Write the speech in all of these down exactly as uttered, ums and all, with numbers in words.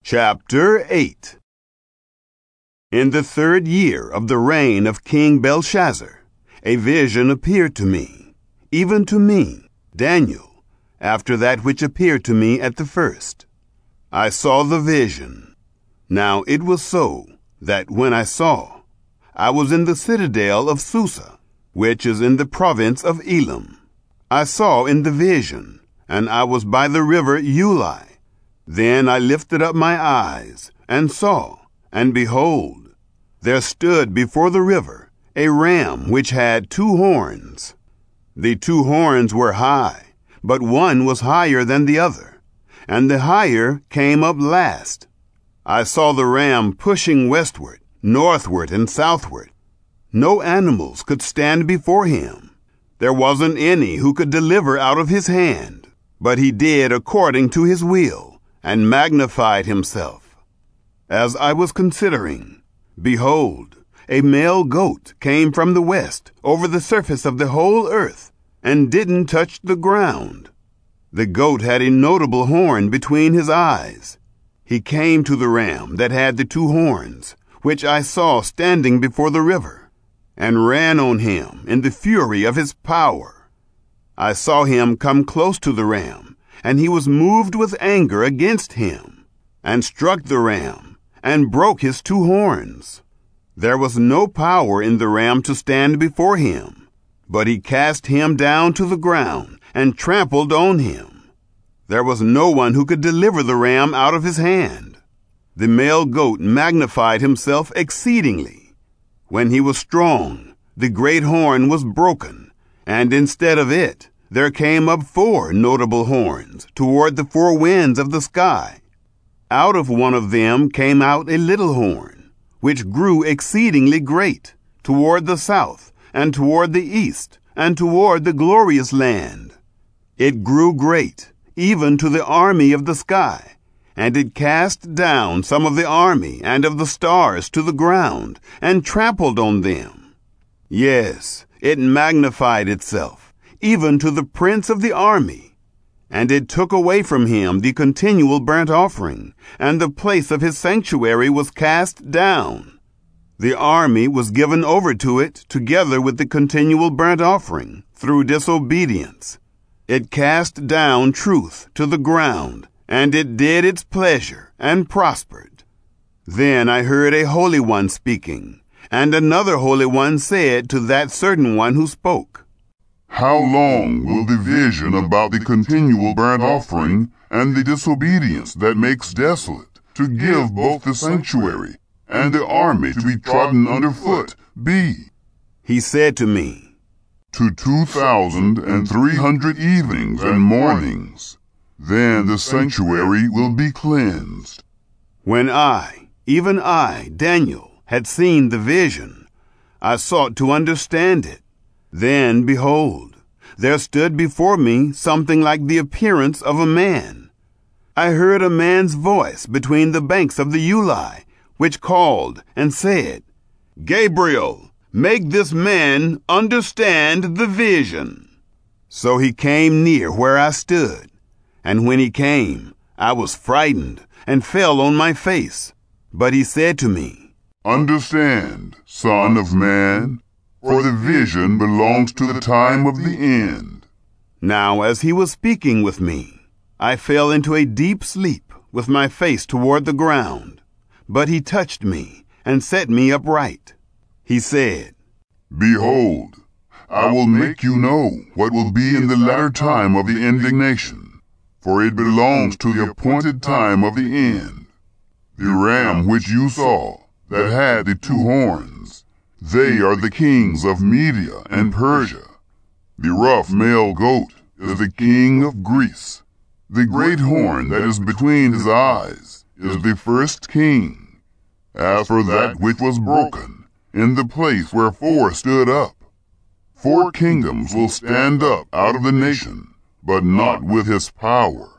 Chapter eight. In the third year of the reign of King Belshazzar, a vision appeared to me, even to me, Daniel, after that which appeared to me at the first. I saw the vision. Now it was so, that when I saw, I was in the citadel of Susa, which is in the province of Elam. I saw in the vision, and I was by the river Ulai. Then I lifted up my eyes, and saw, and behold, there stood before the river a ram which had two horns. The two horns were high, but one was higher than the other, and the higher came up last. I saw the ram pushing westward, northward, and southward. No animals could stand before him. There wasn't any who could deliver out of his hand, but he did according to his will, and magnified himself. As I was considering, behold, a male goat came from the west over the surface of the whole earth, and didn't touch the ground. The goat had a notable horn between his eyes. He came to the ram that had the two horns, which I saw standing before the river, and ran on him in the fury of his power. I saw him come close to the ram, and he was moved with anger against him, and struck the ram, and broke his two horns. There was no power in the ram to stand before him, but he cast him down to the ground, and trampled on him. There was no one who could deliver the ram out of his hand. The male goat magnified himself exceedingly. When he was strong, the great horn was broken, and instead of it, there came up four notable horns toward the four winds of the sky. Out of one of them came out a little horn, which grew exceedingly great, toward the south, and toward the east, and toward the glorious land. It grew great, even to the army of the sky, and it cast down some of the army and of the stars to the ground, and trampled on them. Yes, it magnified itself, even to the prince of the army, and it took away from him the continual burnt offering, and the place of his sanctuary was cast down. The army was given over to it together with the continual burnt offering through disobedience. It cast down truth to the ground, and it did its pleasure and prospered. Then I heard a holy one speaking, and another holy one said to that certain one who spoke, "How long will the vision about the continual burnt offering and the disobedience that makes desolate, to give both the sanctuary and the army to be trodden underfoot, be?" He said to me, "To two thousand and three hundred evenings and mornings. Then the sanctuary will be cleansed." When I, even I, Daniel, had seen the vision, I sought to understand it. Then, behold, there stood before me something like the appearance of a man. I heard a man's voice between the banks of the Ulai, which called and said, "Gabriel, make this man understand the vision." So he came near where I stood, and when he came, I was frightened and fell on my face. But he said to me, "Understand, son of man, for the vision belongs to the time of the end." Now as he was speaking with me, I fell into a deep sleep with my face toward the ground. But he touched me and set me upright. He said, "Behold, I will make you know what will be in the latter time of the indignation, for it belongs to the appointed time of the end. The ram which you saw, that had the two horns, they are the kings of Media and Persia. The rough male goat is the king of Greece. The great horn that is between his eyes is the first king. As for that which was broken, in the place where four stood up, four kingdoms will stand up out of the nation, but not with his power.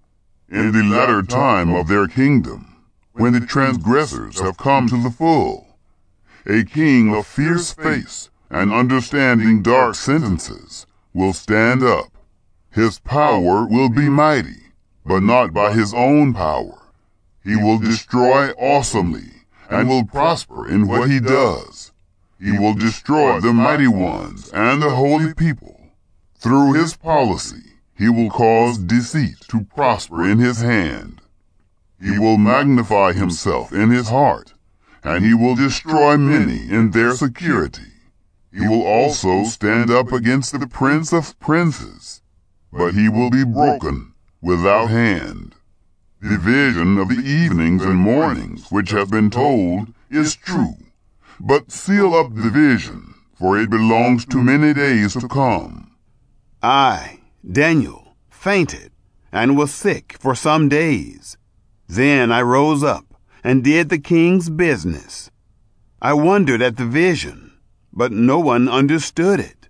In the latter time of their kingdom, when the transgressors have come to the full, a king of fierce face and understanding dark sentences will stand up. His power will be mighty, but not by his own power. He will destroy awesomely, and will prosper in what he does. He will destroy the mighty ones and the holy people. Through his policy, he will cause deceit to prosper in his hand. He will magnify himself in his heart, and he will destroy many in their security. He will also stand up against the prince of princes, but he will be broken without hand. The vision of the evenings and mornings which have been told is true, but seal up the vision, for it belongs to many days to come. I, Daniel, fainted and was sick for some days. Then I rose up and did the king's business. I wondered at the vision, but no one understood it.